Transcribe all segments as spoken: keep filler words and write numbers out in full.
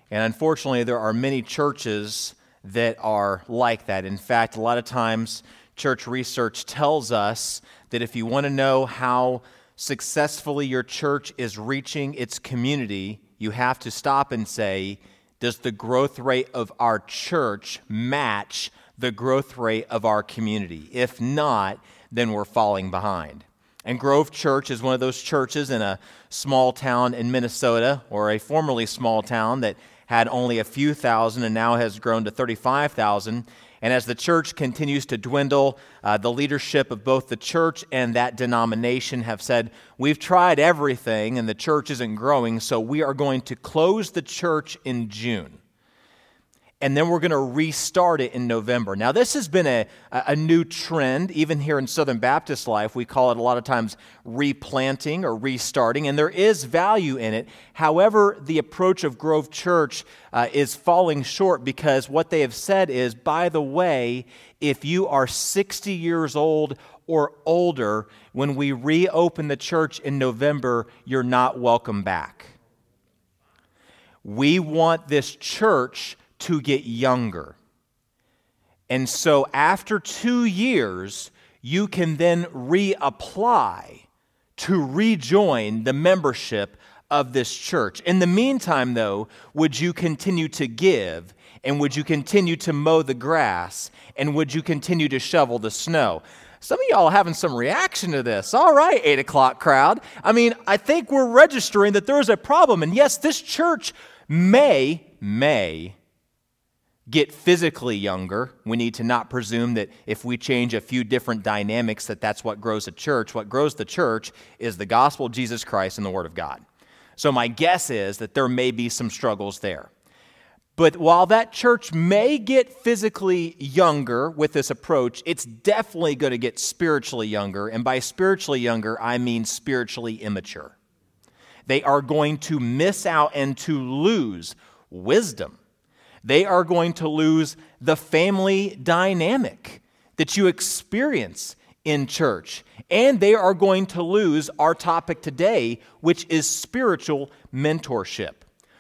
And unfortunately, there are many churches that are like that. In fact, a lot of times, church research tells us that if you want to know how successfully your church is reaching its community, you have to stop and say, does the growth rate of our church match the growth rate of our community? If not, then we're falling behind. And Grove Church is one of those churches in a small town in Minnesota, or a formerly small town that had only a few thousand and now has grown to thirty-five thousand. And as the church continues to dwindle, uh, the leadership of both the church and that denomination have said, we've tried everything and the church isn't growing, so we are going to close the church in June. And then we're going to restart it in November. Now, this has been a, a new trend, even here in Southern Baptist life. We call it a lot of times replanting or restarting, and there is value in it. However, the approach of Grove Church uh, is falling short because what they have said is, by the way, if you are sixty years old or older, when we reopen the church in November, you're not welcome back. We want this church to get younger. And so after two years, you can then reapply to rejoin the membership of this church. In the meantime, though, would you continue to give? And would you continue to mow the grass? And would you continue to shovel the snow? Some of y'all are having some reaction to this. All right, eight o'clock crowd. I mean, I think we're registering that there is a problem. And yes, this church may, may, get physically younger. We need to not presume that if we change a few different dynamics that that's what grows a church. What grows the church is the gospel of Jesus Christ and the Word of God. So my guess is that there may be some struggles there. But while that church may get physically younger with this approach, it's definitely going to get spiritually younger. And by spiritually younger, I mean spiritually immature. They are going to miss out and to lose wisdom. They are going to lose the family dynamic that you experience in church. And they are going to lose our topic today, which is spiritual mentorship.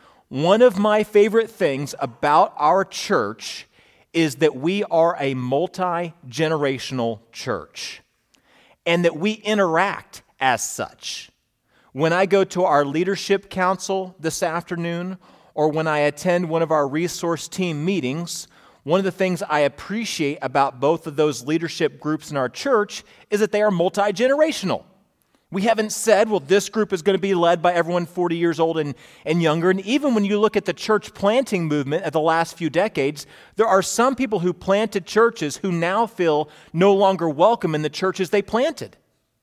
One of my favorite things about our church is that we are a multi-generational church and that we interact as such. When I go to our leadership council this afternoon, or when I attend one of our resource team meetings, one of the things I appreciate about both of those leadership groups in our church is that they are multi-generational. We haven't said, well, this group is going to be led by everyone forty years old and, and younger. And even when you look at the church planting movement of the last few decades, there are some people who planted churches who now feel no longer welcome in the churches they planted.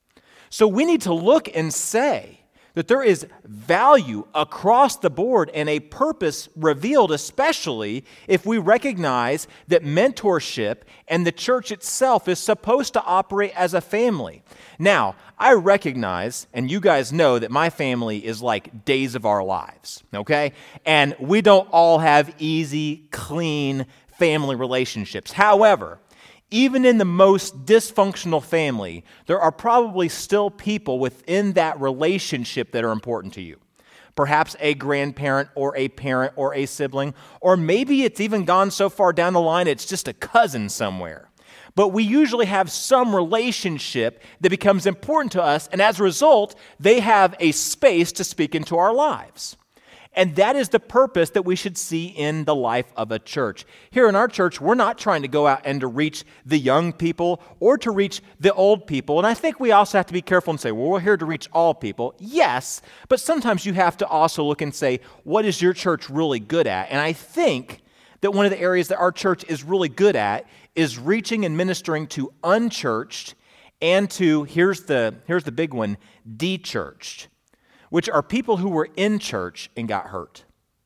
So we need to look and say, that there is value across the board and a purpose revealed, especially if we recognize that mentorship and the church itself is supposed to operate as a family. Now, I recognize, and you guys know that my family is like days of our lives, okay? And we don't all have easy, clean family relationships. However, even in the most dysfunctional family, there are probably still people within that relationship that are important to you. Perhaps a grandparent or a parent or a sibling, or maybe it's even gone so far down the line it's just a cousin somewhere. But we usually have some relationship that becomes important to us, and as a result, they have a space to speak into our lives. And that is the purpose that we should see in the life of a church. Here in our church, we're not trying to go out and to reach the young people or to reach the old people. And I think we also have to be careful and say, well, we're here to reach all people. Yes, but sometimes you have to also look and say, what is your church really good at? And I think that one of the areas that our church is really good at is reaching and ministering to unchurched and to, here's the, here's the big one, de-churched, which are people who were in church and got hurt.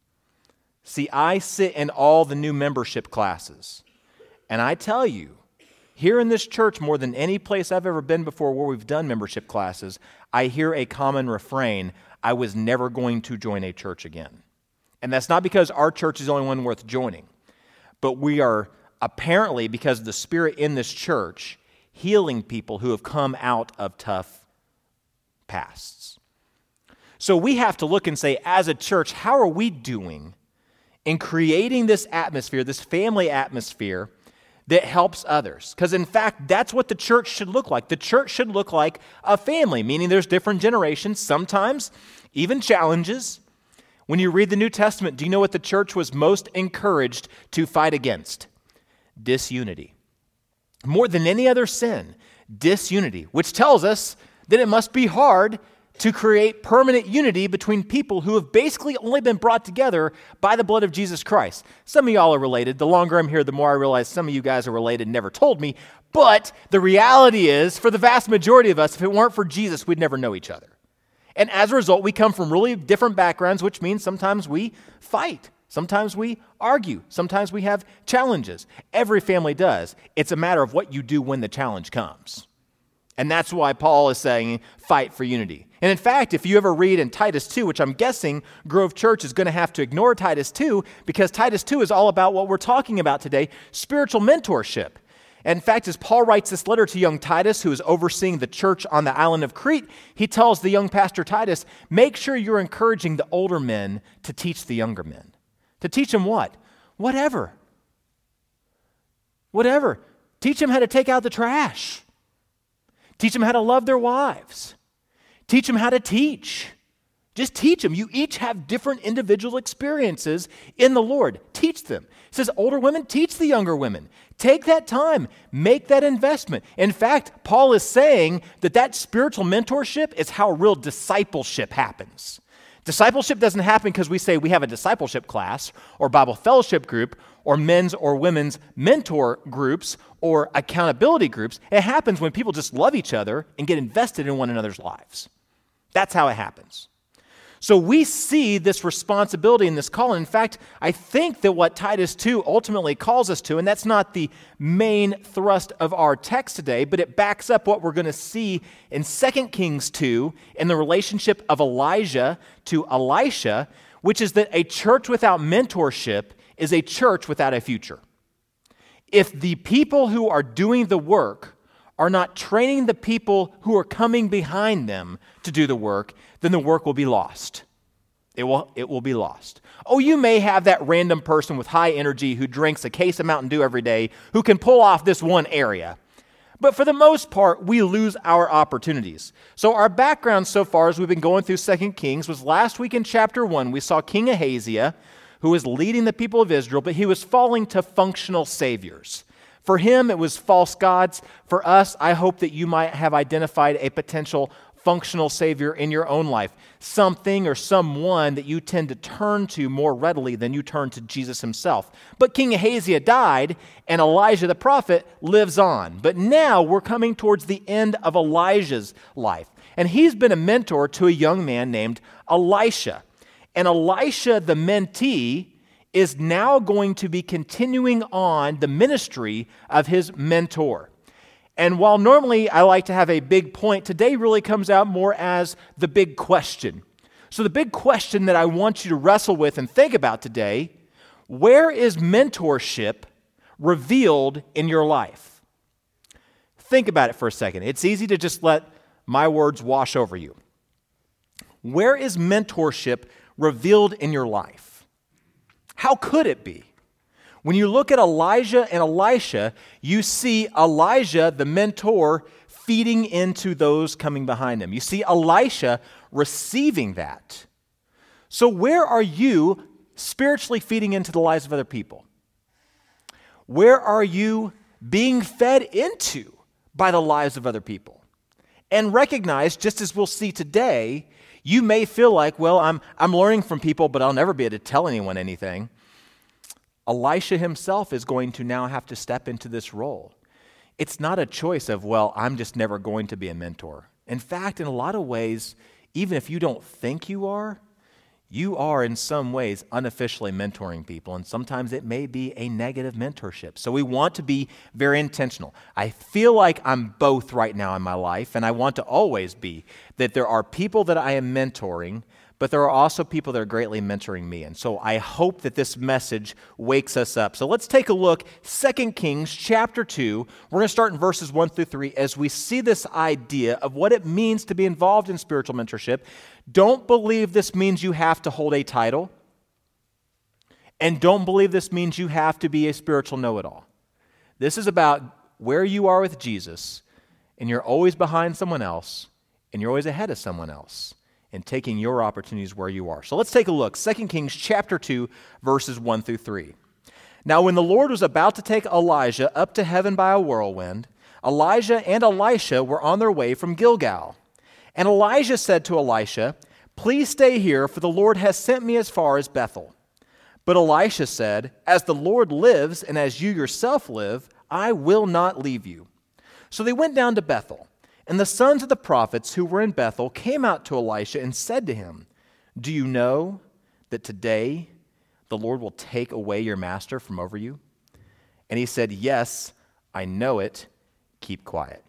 See, I sit in all the new membership classes, and I tell you, here in this church, more than any place I've ever been before where we've done membership classes, I hear a common refrain, I was never going to join a church again. And that's not because our church is the only one worth joining, but we are apparently, because of the Spirit in this church, healing people who have come out of tough pasts. So we have to look and say, as a church, how are we doing in creating this atmosphere, this family atmosphere that helps others. Because in fact, that's what the church should look like. The church should look like a family, meaning there's different generations, sometimes even challenges. When you read the New Testament, do you know what the church was most encouraged to fight against? Disunity. More than any other sin, disunity, which tells us that it must be hard to create permanent unity between people who have basically only been brought together by the blood of Jesus Christ. Some of y'all are related. The longer I'm here, the more I realize some of you guys are related and never told me. But the reality is, for the vast majority of us, if it weren't for Jesus, we'd never know each other. And as a result, we come from really different backgrounds, which means sometimes we fight. Sometimes we argue. Sometimes we have challenges. Every family does. It's a matter of what you do when the challenge comes. And that's why Paul is saying, fight for unity. And in fact, if you ever read in Titus two, which I'm guessing Grove Church is going to have to ignore Titus two, because Titus two is all about what we're talking about today, spiritual mentorship. And in fact, as Paul writes this letter to young Titus, who is overseeing the church on the island of Crete, he tells the young pastor Titus, make sure you're encouraging the older men to teach the younger men. To teach them what? Whatever. Whatever. Teach them how to take out the trash. Teach them how to love their wives. Teach them how to teach. Just teach them. You each have different individual experiences in the Lord. Teach them. It says, older women, teach the younger women. Take that time. Make that investment. In fact, Paul is saying that that spiritual mentorship is how real discipleship happens. Discipleship doesn't happen because we say we have a discipleship class or Bible fellowship group or men's or women's mentor groups or accountability groups. It happens when people just love each other and get invested in one another's lives. That's how it happens. So we see this responsibility and this call. In fact, I think that what Titus two ultimately calls us to, and that's not the main thrust of our text today, but it backs up what we're going to see in Second Kings two in the relationship of Elijah to Elisha, which is that a church without mentorship is a church without a future. If the people who are doing the work are not training the people who are coming behind them to do the work, then the work will be lost. It will, it will be lost. Oh, you may have that random person with high energy who drinks a case of Mountain Dew every day who can pull off this one area. But for the most part, we lose our opportunities. So our background so far as we've been going through Second Kings was last week in chapter one, we saw King Ahaziah, who was leading the people of Israel, but he was falling to functional saviors. For him, it was false gods. For us, I hope that you might have identified a potential functional savior in your own life, something or someone that you tend to turn to more readily than you turn to Jesus himself. But King Ahaziah died, and Elijah the prophet lives on. But now we're coming towards the end of Elijah's life, and he's been a mentor to a young man named Elisha. And Elisha, the mentee, is now going to be continuing on the ministry of his mentor. And while normally I like to have a big point, today really comes out more as the big question. So the big question that I want you to wrestle with and think about today, where is mentorship revealed in your life? Think about it for a second. It's easy to just let my words wash over you. Where is mentorship revealed in your life? How could it be? When you look at Elijah and Elisha, you see Elijah, the mentor, feeding into those coming behind him. You see Elisha receiving that. So where are you spiritually feeding into the lives of other people? Where are you being fed into by the lives of other people? And recognize, just as we'll see today, you may feel like, well, I'm, I'm learning from people, but I'll never be able to tell anyone anything. Elisha himself is going to now have to step into this role. It's not a choice of, well, I'm just never going to be a mentor. In fact, in a lot of ways, even if you don't think you are, you are in some ways unofficially mentoring people, and sometimes it may be a negative mentorship. So we want to be very intentional. I feel like I'm both right now in my life, and I want to always be, that there are people that I am mentoring, but there are also people that are greatly mentoring me. And so I hope that this message wakes us up. So let's take a look, Second Kings chapter two. We're going to start in verses one through three as we see this idea of what it means to be involved in spiritual mentorship. Don't believe this means you have to hold a title. And don't believe this means you have to be a spiritual know-it-all. This is about where you are with Jesus, and you're always behind someone else, and you're always ahead of someone else, and taking your opportunities where you are. So let's take a look. Second Kings chapter two, verses one through three. Now when the Lord was about to take Elijah up to heaven by a whirlwind, Elijah and Elisha were on their way from Gilgal. And Elijah said to Elisha, "Please stay here, for the Lord has sent me as far as Bethel." But Elisha said, "As the Lord lives and as you yourself live, I will not leave you." So they went down to Bethel. And the sons of the prophets who were in Bethel came out to Elisha and said to him, "Do you know that today the Lord will take away your master from over you?" And he said, "Yes, I know it. Keep quiet."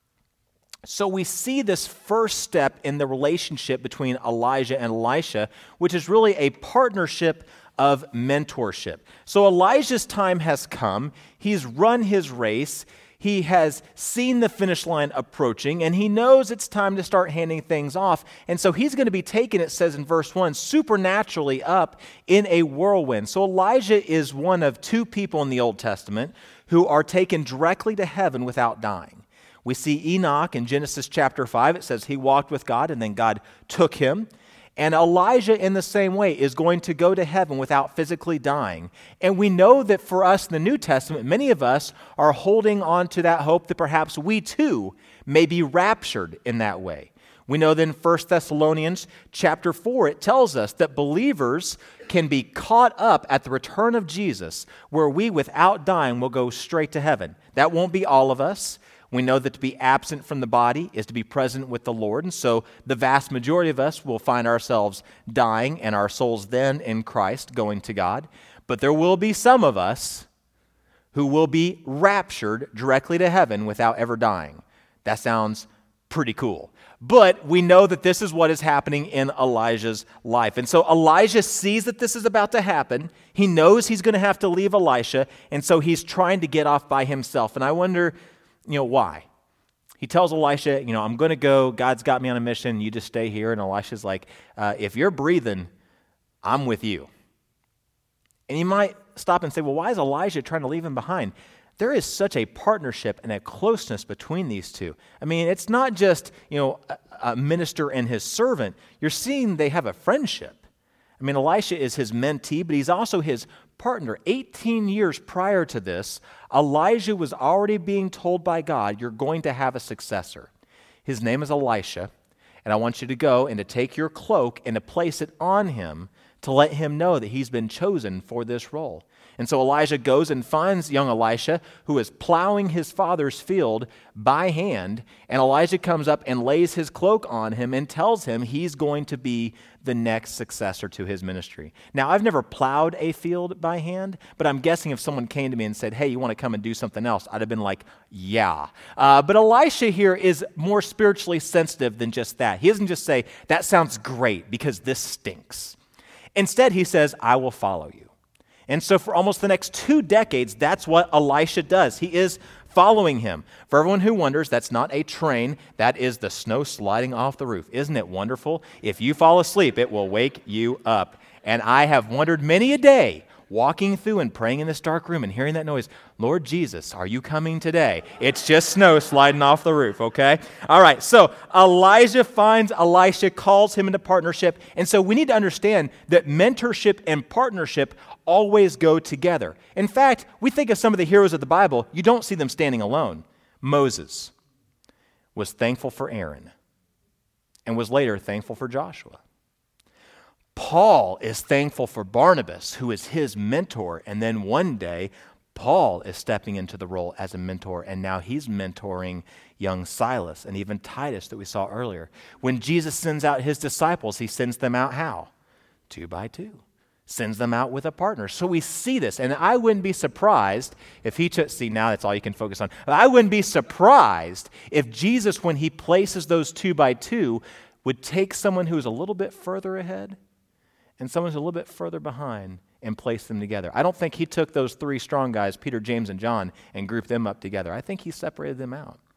So we see this first step in the relationship between Elijah and Elisha, which is really a partnership of mentorship. So Elijah's time has come. He's run his race. He has seen the finish line approaching, and he knows it's time to start handing things off. And so he's going to be taken, it says in verse one, supernaturally up in a whirlwind. So Elijah is one of two people in the Old Testament who are taken directly to heaven without dying. We see Enoch in Genesis chapter five. It says he walked with God, and then God took him. And Elijah, in the same way, is going to go to heaven without physically dying. And we know that for us in the New Testament, many of us are holding on to that hope that perhaps we too may be raptured in that way. We know that in First Thessalonians chapter four, it tells us that believers can be caught up at the return of Jesus, where we, without dying, will go straight to heaven. That won't be all of us. We know that to be absent from the body is to be present with the Lord. And so the vast majority of us will find ourselves dying and our souls then in Christ going to God. But there will be some of us who will be raptured directly to heaven without ever dying. That sounds pretty cool. But we know that this is what is happening in Elijah's life. And so Elijah sees that this is about to happen. He knows he's going to have to leave Elisha. And so he's trying to get off by himself. And I wonder, you know, why? He tells Elisha, you know, I'm going to go. God's got me on a mission. You just stay here. And Elisha's like, uh, if you're breathing, I'm with you. And you might stop and say, well, why is Elijah trying to leave him behind? There is such a partnership and a closeness between these two. I mean, it's not just, you know, a, a minister and his servant. You're seeing they have a friendship. I mean, Elisha is his mentee, but he's also his partner. eighteen years prior to this, Elijah was already being told by God, you're going to have a successor. His name is Elisha, and I want you to go and to take your cloak and to place it on him to let him know that he's been chosen for this role. And so Elijah goes and finds young Elisha, who is plowing his father's field by hand, and Elijah comes up and lays his cloak on him and tells him he's going to be the next successor to his ministry. Now, I've never plowed a field by hand, but I'm guessing if someone came to me and said, hey, you want to come and do something else, I'd have been like, yeah. Uh, but Elisha here is more spiritually sensitive than just that. He doesn't just say, that sounds great because this stinks. Instead, he says, I will follow you. And so for almost the next two decades, that's what Elisha does. He is following him. For everyone who wonders, that's not a train. That is the snow sliding off the roof. Isn't it wonderful? If you fall asleep, it will wake you up. And I have wondered many a day, walking through and praying in this dark room and hearing that noise, Lord Jesus, are you coming today? It's just snow sliding off the roof, okay? All right, so Elijah finds Elisha, calls him into partnership. And so we need to understand that mentorship and partnership always go together. In fact, we think of some of the heroes of the Bible, you don't see them standing alone. Moses was thankful for Aaron and was later thankful for Joshua. Paul is thankful for Barnabas, who is his mentor, and then one day, Paul is stepping into the role as a mentor, and now he's mentoring young Silas and even Titus that we saw earlier. When Jesus sends out his disciples, he sends them out how? Two by two. Sends them out with a partner. So we see this, and I wouldn't be surprised if he took, see, now that's all you can focus on. I wouldn't be surprised if Jesus, when he places those two by two, would take someone who's a little bit further ahead and someone who's a little bit further behind and place them together. I don't think he took those three strong guys, Peter, James, and John, and grouped them up together. I think he separated them out.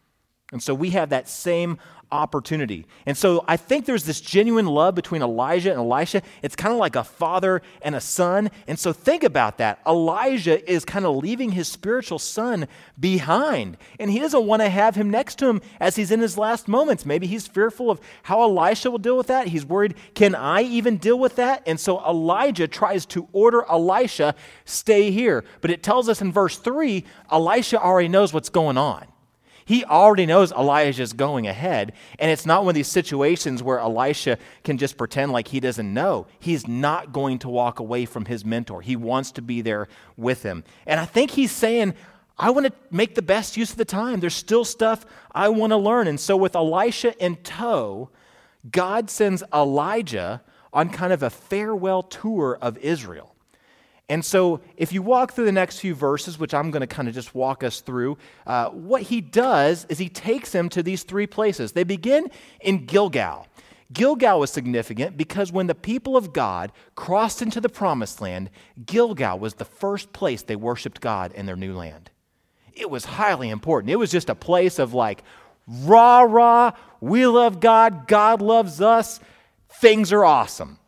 And so we have that same opportunity. And so I think there's this genuine love between Elijah and Elisha. It's kind of like a father and a son. And so think about that. Elijah is kind of leaving his spiritual son behind. And he doesn't want to have him next to him as he's in his last moments. Maybe he's fearful of how Elisha will deal with that. He's worried, can I even deal with that? And so Elijah tries to order Elisha, stay here. But it tells us in verse three, Elisha already knows what's going on. He already knows Elijah's going ahead, and it's not one of these situations where Elisha can just pretend like he doesn't know. He's not going to walk away from his mentor. He wants to be there with him. And I think he's saying, I want to make the best use of the time. There's still stuff I want to learn. And so with Elisha in tow, God sends Elijah on kind of a farewell tour of Israel. And so if you walk through the next few verses, which I'm going to kind of just walk us through, uh, what he does is he takes them to these three places. They begin in Gilgal. Gilgal was significant because when the people of God crossed into the promised land, Gilgal was the first place they worshiped God in their new land. It was highly important. It was just a place of like, rah, rah, we love God, God loves us, things are awesome.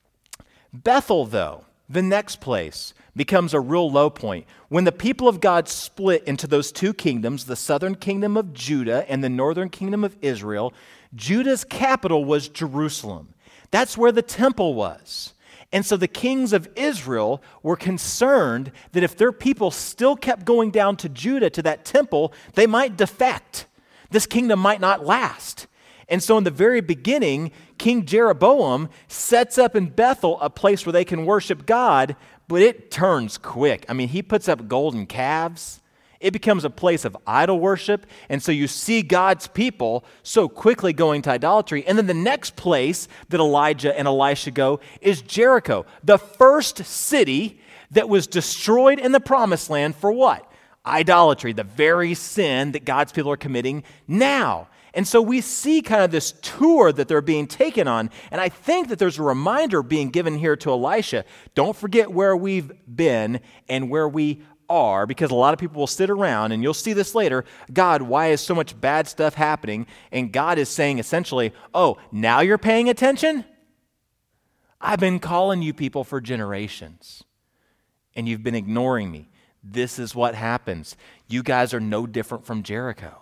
Bethel, though, the next place, becomes a real low point. When the people of God split into those two kingdoms, the southern kingdom of Judah and the northern kingdom of Israel, Judah's capital was Jerusalem. That's where the temple was. And so the kings of Israel were concerned that if their people still kept going down to Judah, to that temple, they might defect. This kingdom might not last. And so in the very beginning, King Jeroboam sets up in Bethel a place where they can worship God, but it turns quick. I mean, he puts up golden calves. It becomes a place of idol worship. And so you see God's people so quickly going to idolatry. And then the next place that Elijah and Elisha go is Jericho, the first city that was destroyed in the promised land for what? Idolatry, the very sin that God's people are committing now. And so we see kind of this tour that they're being taken on. And I think that there's a reminder being given here to Elisha. Don't forget where we've been and where we are, because a lot of people will sit around, and you'll see this later, God, why is so much bad stuff happening? And God is saying essentially, oh, now you're paying attention? I've been calling you people for generations, and you've been ignoring me. This is what happens. You guys are no different from Jericho.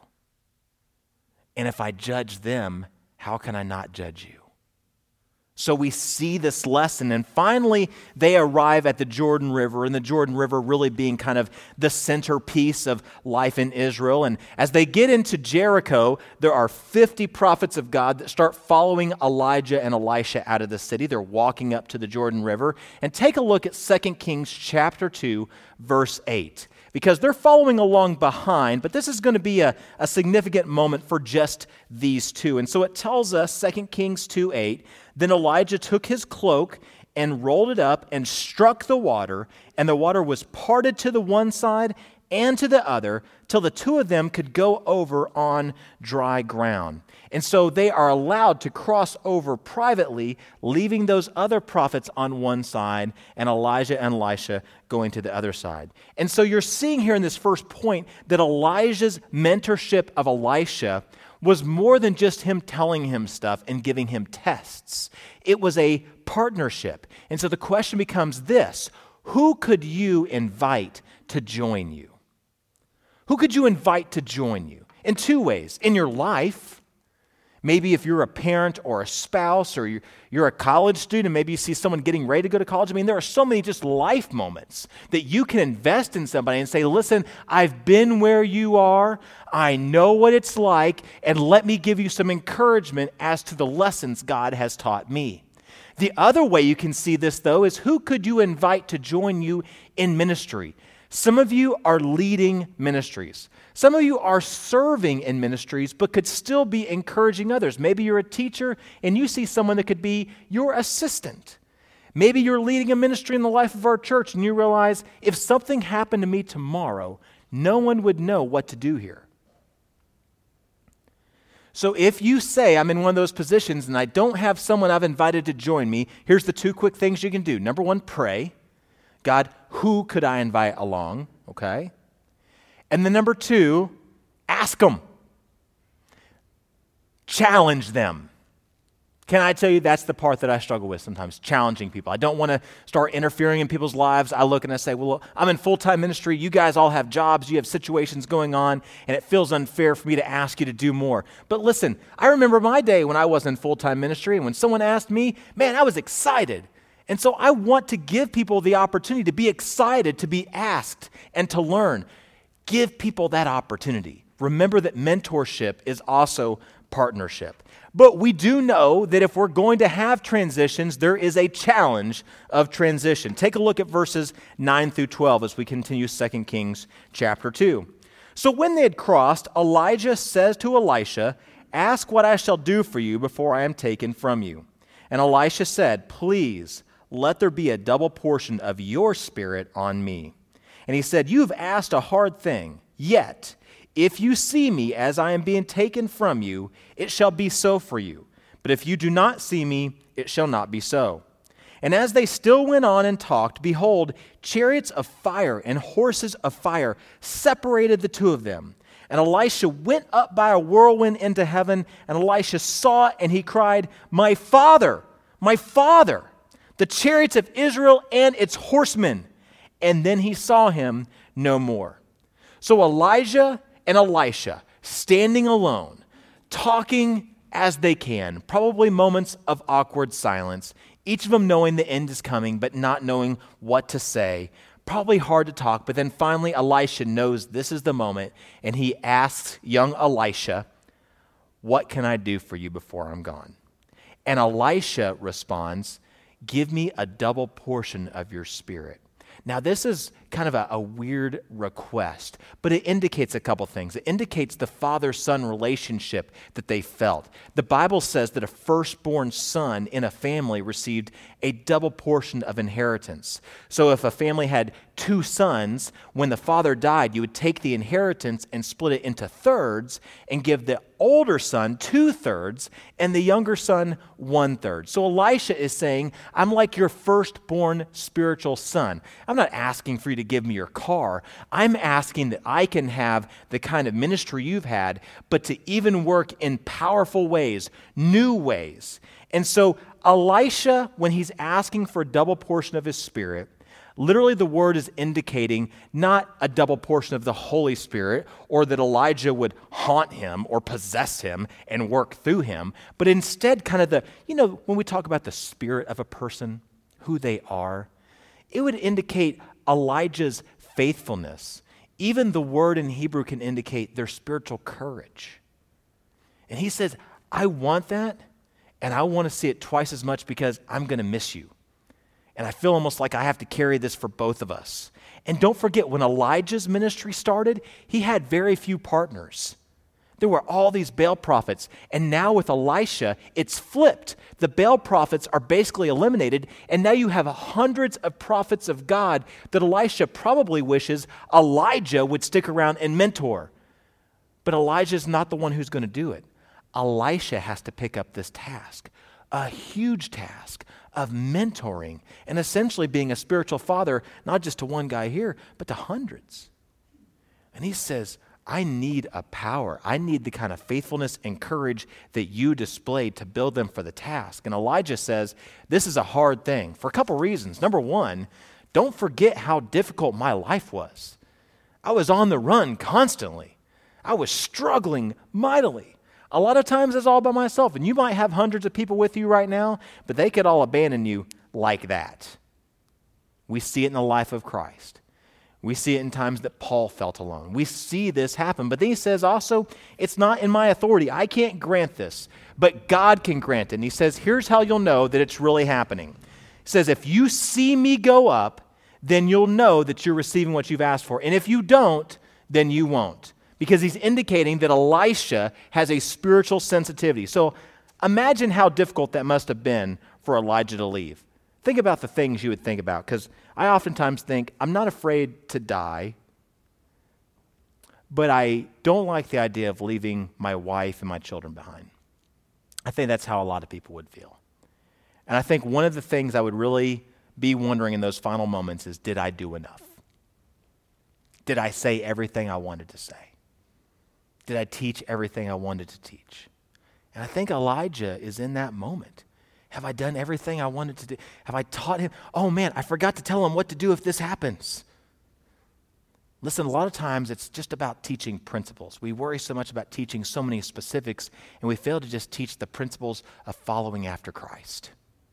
And if I judge them, how can I not judge you? So we see this lesson, and finally they arrive at the Jordan River, and the Jordan River really being kind of the centerpiece of life in Israel. And as they get into Jericho, there are fifty prophets of God that start following Elijah and Elisha out of the city. They're walking up to the Jordan River. And take a look at Second Kings chapter two, verse eight. Because they're following along behind, but this is going to be a, a significant moment for just these two. And so it tells us, Second Kings two eight, then Elijah took his cloak and rolled it up and struck the water, and the water was parted to the one side and to the other, till the two of them could go over on dry ground. And so they are allowed to cross over privately, leaving those other prophets on one side and Elijah and Elisha going to the other side. And so you're seeing here in this first point that Elijah's mentorship of Elisha was more than just him telling him stuff and giving him tests. It was a partnership. And so the question becomes this: who could you invite to join you? Who could you invite to join you? In two ways. In your life, maybe if you're a parent or a spouse, or you're, you're a college student, maybe you see someone getting ready to go to college. I mean, there are so many just life moments that you can invest in somebody and say, listen, I've been where you are. I know what it's like, and let me give you some encouragement as to the lessons God has taught me. The other way you can see this, though, is who could you invite to join you in ministry? Some of you are leading ministries. Some of you are serving in ministries, but could still be encouraging others. Maybe you're a teacher and you see someone that could be your assistant. Maybe you're leading a ministry in the life of our church and you realize if something happened to me tomorrow, no one would know what to do here. So if you say, I'm in one of those positions and I don't have someone I've invited to join me, here's the two quick things you can do. Number one, pray. God, who could I invite along? Okay. And then number two, ask them. challenge them. Can I tell you that's the part that I struggle with sometimes, challenging people. I don't want to start interfering in people's lives. I look and I say, well, I'm in full-time ministry. You guys all have jobs. You have situations going on, and it feels unfair for me to ask you to do more. But listen, I remember my day when I was in full-time ministry, and when someone asked me, man, I was excited. And so I want to give people the opportunity to be excited, to be asked, and to learn. Give people that opportunity. Remember that mentorship is also partnership. But we do know that if we're going to have transitions, there is a challenge of transition. Take a look at verses nine through twelve as we continue Second Kings chapter two. So when they had crossed, Elijah says to Elisha, ask what I shall do for you before I am taken from you. And Elisha said, please, let there be a double portion of your spirit on me. And he said, you have asked a hard thing, yet if you see me as I am being taken from you, it shall be so for you. But if you do not see me, it shall not be so. And as they still went on and talked, behold, chariots of fire and horses of fire separated the two of them. And Elisha went up by a whirlwind into heaven, and Elisha saw it, and he cried, my father, my father, the chariots of Israel and its horsemen. And then he saw him no more. So Elijah and Elisha, standing alone, talking as they can, probably moments of awkward silence, each of them knowing the end is coming, but not knowing what to say. Probably hard to talk, but then finally Elisha knows this is the moment, and he asks young Elisha, what can I do for you before I'm gone? And Elisha responds, give me a double portion of your spirit. Now, this is kind of a, a weird request, but it indicates a couple things. It indicates the father-son relationship that they felt. The Bible says that a firstborn son in a family received a double portion of inheritance. So if a family had two sons, when the father died, you would take the inheritance and split it into thirds and give the older son two-thirds and the younger son one-third. So Elisha is saying, I'm like your firstborn spiritual son. I'm not asking for you to give me your car. I'm asking that I can have the kind of ministry you've had, but to even work in powerful ways, new ways. And so Elisha, when he's asking for a double portion of his spirit, literally the word is indicating not a double portion of the Holy Spirit or that Elijah would haunt him or possess him and work through him, but instead kind of the, you know, when we talk about the spirit of a person, who they are, it would indicate Elijah's faithfulness. Even the word in Hebrew can indicate their spiritual courage. And he says, I want that, and I want to see it twice as much because I'm going to miss you. And I feel almost like I have to carry this for both of us. And don't forget, when Elijah's ministry started, he had very few partners. There were all these Baal prophets. And now with Elisha, it's flipped. The Baal prophets are basically eliminated. And now you have hundreds of prophets of God that Elisha probably wishes Elijah would stick around and mentor. But Elijah's not the one who's going to do it. Elisha has to pick up this task, a huge task of mentoring and essentially being a spiritual father, not just to one guy here, but to hundreds. And he says, I need a power. I need the kind of faithfulness and courage that you displayed to build them for the task. And Elijah says, this is a hard thing for a couple reasons. Number one, don't forget how difficult my life was. I was on the run constantly. I was struggling mightily. A lot of times it's all by myself, and you might have hundreds of people with you right now, but they could all abandon you like that. We see it in the life of Christ. We see it in times that Paul felt alone. We see this happen, but then he says also, it's not in my authority. I can't grant this, but God can grant it. And he says, here's how you'll know that it's really happening. He says, if you see me go up, then you'll know that you're receiving what you've asked for. And if you don't, then you won't. Because he's indicating that Elisha has a spiritual sensitivity. So imagine how difficult that must have been for Elijah to leave. Think about the things you would think about, because I oftentimes think, I'm not afraid to die, but I don't like the idea of leaving my wife and my children behind. I think that's how a lot of people would feel. And I think one of the things I would really be wondering in those final moments is, did I do enough? Did I say everything I wanted to say? Did I teach everything I wanted to teach? And I think Elijah is in that moment. Have I done everything I wanted to do? Have I taught him? Oh man, I forgot to tell him what to do if this happens. Listen, a lot of times it's just about teaching principles. We worry so much about teaching so many specifics, and we fail to just teach the principles of following after Christ.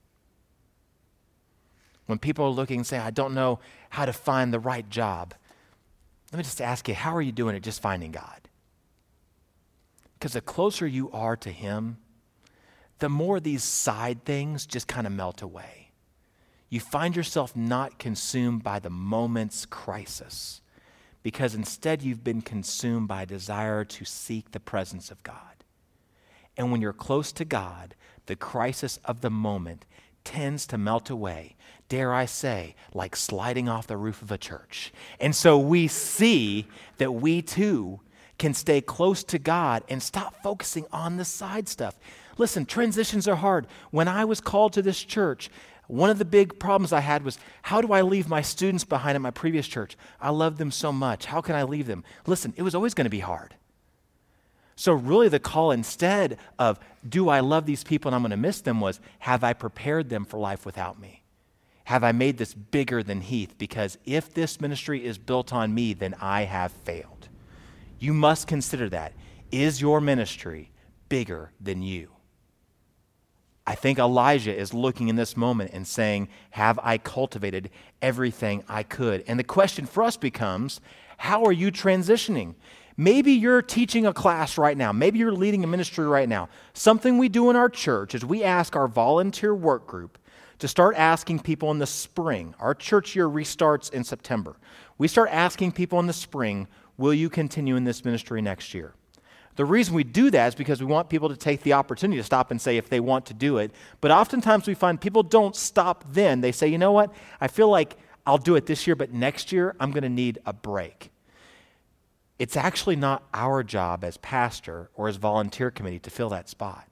When people are looking and say, I don't know how to find the right job, let me just ask you, how are you doing at just finding God? Because the closer you are to him, the more these side things just kind of melt away. You find yourself not consumed by the moment's crisis, because instead you've been consumed by a desire to seek the presence of God. And when you're close to God, the crisis of the moment tends to melt away, dare I say, like sliding off the roof of a church. And so we see that we too can stay close to God and stop focusing on the side stuff. Listen, transitions are hard. When I was called to this church, one of the big problems I had was, how do I leave my students behind at my previous church? I love them so much. How can I leave them? Listen, it was always going to be hard. So really the call, instead of, do I love these people and I'm going to miss them, was, have I prepared them for life without me? Have I made this bigger than Heath? Because if this ministry is built on me, then I have failed. You must consider that. Is your ministry bigger than you? I think Elijah is looking in this moment and saying, have I cultivated everything I could? And the question for us becomes, how are you transitioning? Maybe you're teaching a class right now. Maybe you're leading a ministry right now. Something we do in our church is we ask our volunteer work group to start asking people in the spring. Our church year restarts in September. We start asking people in the spring, will you continue in this ministry next year? The reason we do that is because we want people to take the opportunity to stop and say if they want to do it. But oftentimes we find people don't stop then. They say, you know what? I feel like I'll do it this year, but next year I'm going to need a break. It's actually not our job as pastor or as volunteer committee to fill that spot.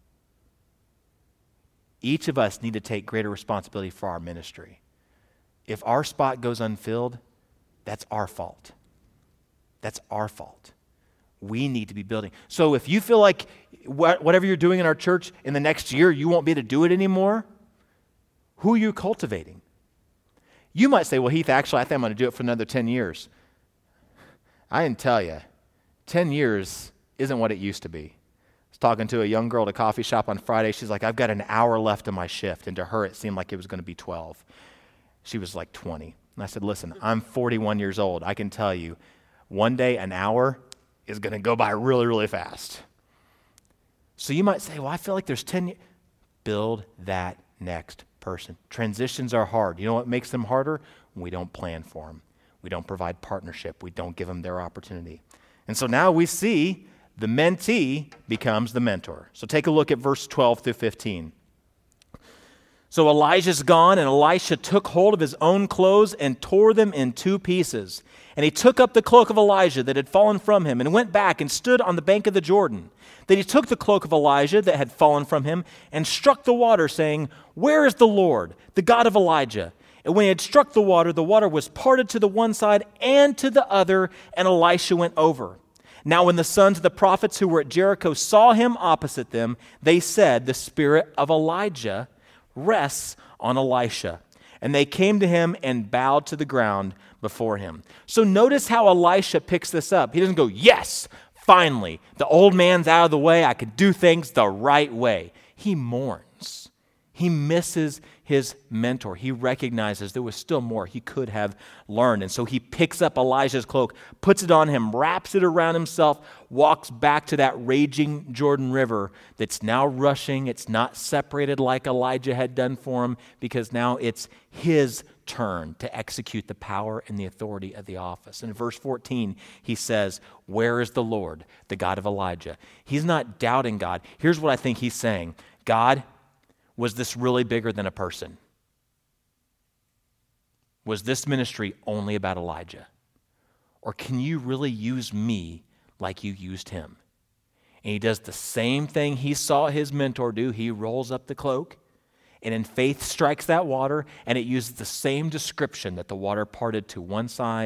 Each of us need to take greater responsibility for our ministry. If our spot goes unfilled, that's our fault. That's our fault. We need to be building. So if you feel like wh- whatever you're doing in our church in the next year, you won't be able to do it anymore, who are you cultivating? You might say, well, Heath, actually, I think I'm going to do it for another ten years. I didn't tell you. ten years isn't what it used to be. I was talking to a young girl at a coffee shop on Friday. She's like, I've got an hour left of my shift. And to her, it seemed like it was going to be twelve. She was like twenty. And I said, listen, I'm forty-one years old. I can tell you, one day, an hour is going to go by really, really fast. So you might say, well, I feel like there's ten years. Build that next person. Transitions are hard. You know what makes them harder? We don't plan for them. We don't provide partnership. We don't give them their opportunity. And so now we see the mentee becomes the mentor. So take a look at verse twelve through fifteen. So Elijah's gone, and Elisha took hold of his own clothes and tore them in two pieces. And he took up the cloak of Elijah that had fallen from him and went back and stood on the bank of the Jordan. Then he took the cloak of Elijah that had fallen from him and struck the water, saying, "Where is the Lord, the God of Elijah?" And when he had struck the water, the water was parted to the one side and to the other, and Elisha went over. Now when the sons of the prophets who were at Jericho saw him opposite them, they said, "The spirit of Elijah rests on Elisha." And they came to him and bowed to the ground before him. So notice how Elisha picks this up. He doesn't go, yes, finally, the old man's out of the way. I could do things the right way. He mourns. He misses his mentor. He recognizes there was still more he could have learned. And so he picks up Elijah's cloak, puts it on him, wraps it around himself, walks back to that raging Jordan River that's now rushing. It's not separated like Elijah had done for him, because now it's his turn to execute the power and the authority of the office. In verse fourteen, he says, "Where is the Lord, the God of Elijah?" He's not doubting God. Here's what I think he's saying. God, was this really bigger than a person? Was this ministry only about Elijah? Or can you really use me like you used him? And he does the same thing he saw his mentor do. He rolls up the cloak, and in faith strikes that water, and it uses the same description that the water parted to one side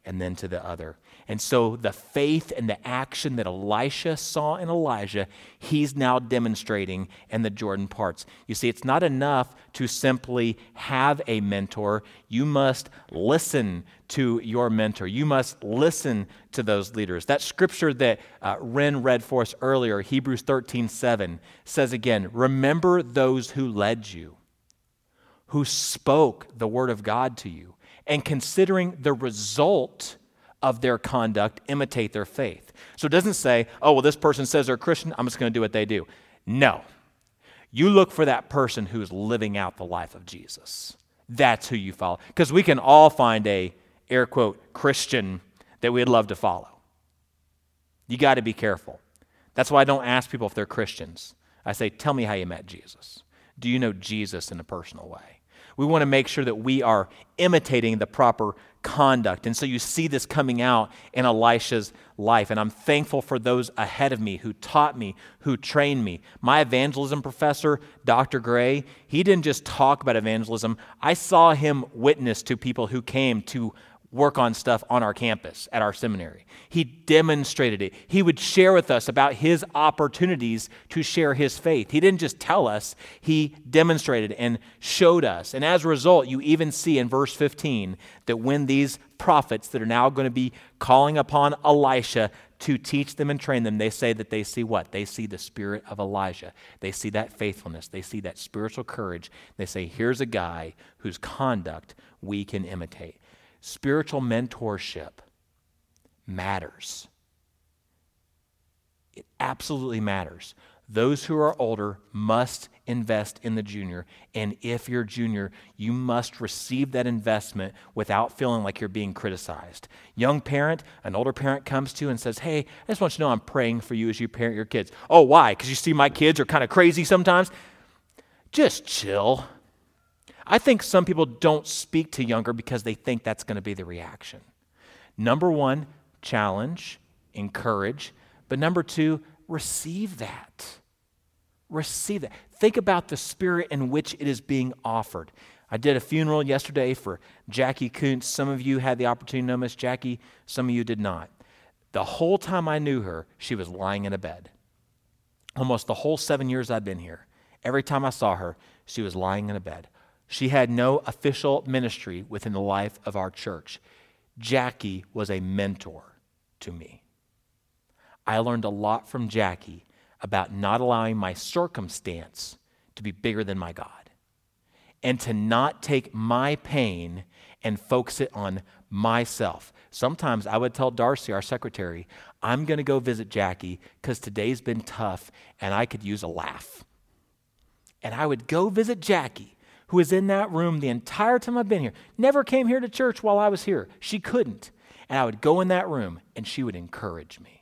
and then to the other. And so the faith and the action that Elisha saw in Elijah, he's now demonstrating in the Jordan parts. You see, it's not enough to simply have a mentor. You must listen to your mentor. You must listen to those leaders. That scripture that uh, Ren read for us earlier, Hebrews thirteen seven, says again, remember those who led you, who spoke the word of God to you, and considering the result of their conduct, imitate their faith. So it doesn't say, oh, well, this person says they're a Christian, I'm just going to do what they do. No. You look for that person who is living out the life of Jesus. That's who you follow. Because we can all find a, air quote, Christian that we'd love to follow. You got to be careful. That's why I don't ask people if they're Christians. I say, tell me how you met Jesus. Do you know Jesus in a personal way? We want to make sure that we are imitating the proper conduct. And so you see this coming out in Elisha's life. And I'm thankful for those ahead of me who taught me, who trained me. My evangelism professor, Doctor Gray, he didn't just talk about evangelism. I saw him witness to people who came to work on stuff on our campus at our seminary. He demonstrated it. He would share with us about his opportunities to share his faith. He didn't just tell us, he demonstrated and showed us. And as a result, you even see in verse fifteen that when these prophets that are now going to be calling upon Elisha to teach them and train them, they say that they see what? They see the spirit of Elijah. They see that faithfulness. They see that spiritual courage. They say, here's a guy whose conduct we can imitate. Spiritual mentorship matters. It absolutely matters. Those who are older must invest in the junior. And if you're junior, you must receive that investment without feeling like you're being criticized. Young parent, an older parent comes to you and says, hey, I just want you to know I'm praying for you as you parent your kids. Oh, why? Because you see my kids are kind of crazy sometimes? Just chill. I think some people don't speak to younger because they think that's going to be the reaction. Number one, challenge, encourage. But number two, receive that. Receive that. Think about the spirit in which it is being offered. I did a funeral yesterday for Jackie Kuntz. Some of you had the opportunity to know Miss Jackie. Some of you did not. The whole time I knew her, she was lying in a bed. Almost the whole seven years I've been here, every time I saw her, she was lying in a bed. She had no official ministry within the life of our church. Jackie was a mentor to me. I learned a lot from Jackie about not allowing my circumstance to be bigger than my God, and to not take my pain and focus it on myself. Sometimes I would tell Darcy, our secretary, I'm going to go visit Jackie because today's been tough and I could use a laugh. And I would go visit Jackie, who was in that room the entire time I've been here, never came here to church while I was here. She couldn't. And I would go in that room and she would encourage me.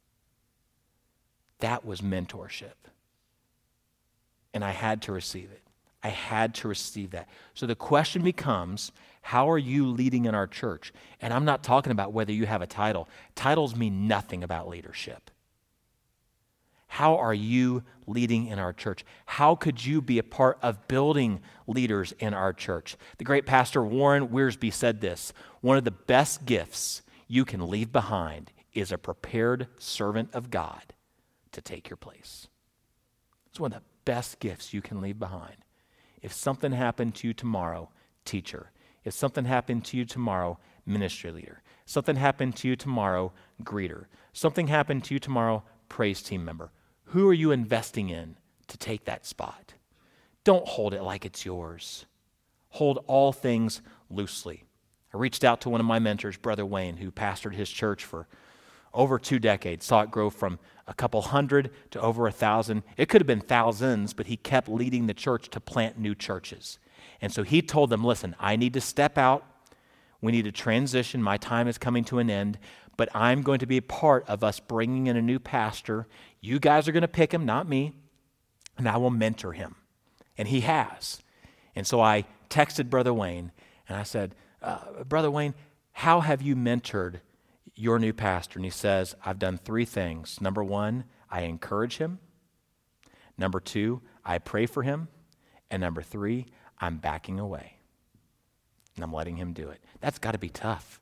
That was mentorship. And I had to receive it. I had to receive that. So the question becomes, how are you leading in our church? And I'm not talking about whether you have a title. Titles mean nothing about leadership. How are you leading in our church? How could you be a part of building leaders in our church? The great pastor Warren Wiersbe said this, one of the best gifts you can leave behind is a prepared servant of God to take your place. It's one of the best gifts you can leave behind. If something happened to you tomorrow, teacher. If something happened to you tomorrow, ministry leader. Something happened to you tomorrow, greeter. Something happened to you tomorrow, praise team member. Who are you investing in to take that spot? Don't hold it like it's yours. Hold all things loosely. I reached out to one of my mentors, Brother Wayne, who pastored his church for over two decades, saw it grow from a couple hundred to over a thousand. It could have been thousands, but he kept leading the church to plant new churches. And so he told them, listen, I need to step out. We need to transition. My time is coming to an end, but I'm going to be a part of us bringing in a new pastor. You guys are going to pick him, not me, and I will mentor him. And he has. And so I texted Brother Wayne, and I said, uh, Brother Wayne, how have you mentored your new pastor? And he says, I've done three things. Number one, I encourage him. Number two, I pray for him. And number three, I'm backing away. And I'm letting him do it. That's got to be tough.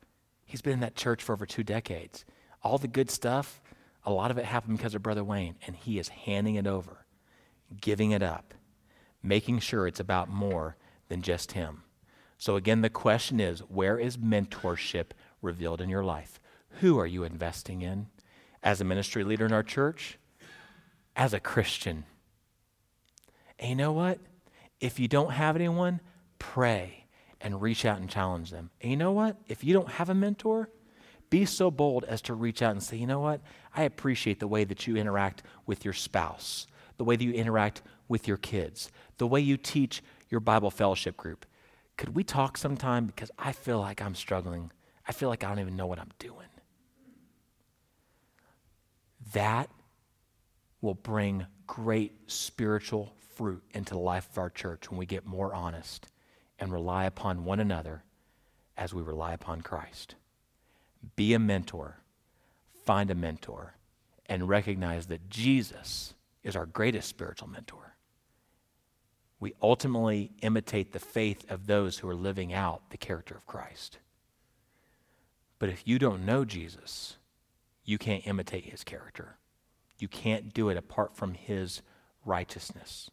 He's been in that church for over two decades. All the good stuff, a lot of it happened because of Brother Wayne, and he is handing it over, giving it up, making sure it's about more than just him. So again, the question is, where is mentorship revealed in your life? Who are you investing in? As a ministry leader in our church? As a Christian? And you know what? If you don't have anyone, pray and reach out and challenge them. And you know what? If you don't have a mentor, be so bold as to reach out and say, you know what? I appreciate the way that you interact with your spouse, the way that you interact with your kids, the way you teach your Bible fellowship group. Could we talk sometime? Because I feel like I'm struggling. I feel like I don't even know what I'm doing. That will bring great spiritual fruit into the life of our church when we get more honest and rely upon one another as we rely upon Christ. Be a mentor, find a mentor, and recognize that Jesus is our greatest spiritual mentor. We ultimately imitate the faith of those who are living out the character of Christ. But if you don't know Jesus, you can't imitate his character. You can't do it apart from his righteousness.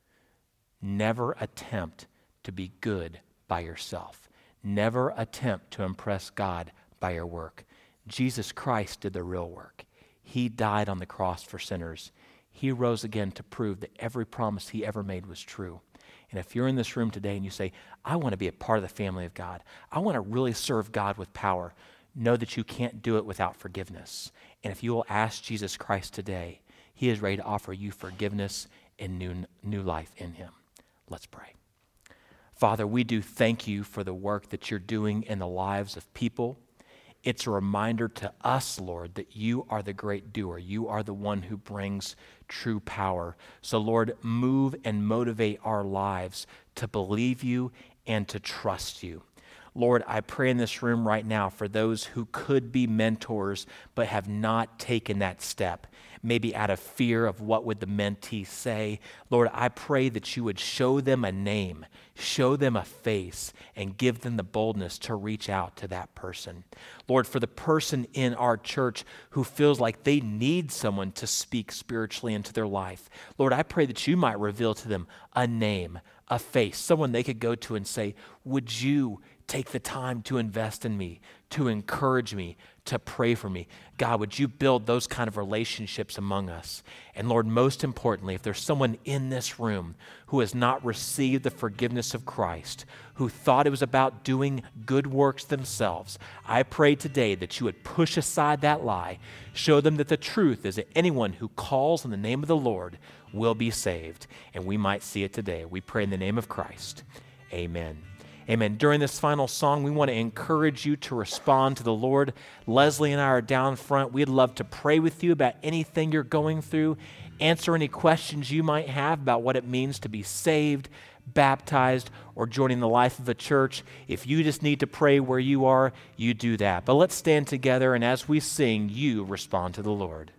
Never attempt to be good by yourself. Never attempt to impress God by your work. Jesus Christ did the real work. He died on the cross for sinners. He rose again to prove that every promise he ever made was true. And if you're in this room today and you say, I want to be a part of the family of God, I want to really serve God with power, know that you can't do it without forgiveness. And if you will ask Jesus Christ today, he is ready to offer you forgiveness and new, new life in him. Let's pray. Father, we do thank you for the work that you're doing in the lives of people. It's a reminder to us, Lord, that you are the great doer. You are the one who brings true power. So, Lord, move and motivate our lives to believe you and to trust you. Lord, I pray in this room right now for those who could be mentors but have not taken that step, maybe out of fear of what would the mentee say. Lord, I pray that you would show them a name, show them a face, and give them the boldness to reach out to that person. Lord, for the person in our church who feels like they need someone to speak spiritually into their life, Lord, I pray that you might reveal to them a name, a face, someone they could go to and say, would you take the time to invest in me, to encourage me, to pray for me? God, would you build those kind of relationships among us? And Lord, most importantly, if there's someone in this room who has not received the forgiveness of Christ, who thought it was about doing good works themselves, I pray today that you would push aside that lie, show them that the truth is that anyone who calls on the name of the Lord will be saved. And we might see it today. We pray in the name of Christ. Amen. Amen. During this final song, we want to encourage you to respond to the Lord. Leslie and I are down front. We'd love to pray with you about anything you're going through, answer any questions you might have about what it means to be saved, baptized, or joining the life of a church. If you just need to pray where you are, you do that. But let's stand together, and as we sing, you respond to the Lord.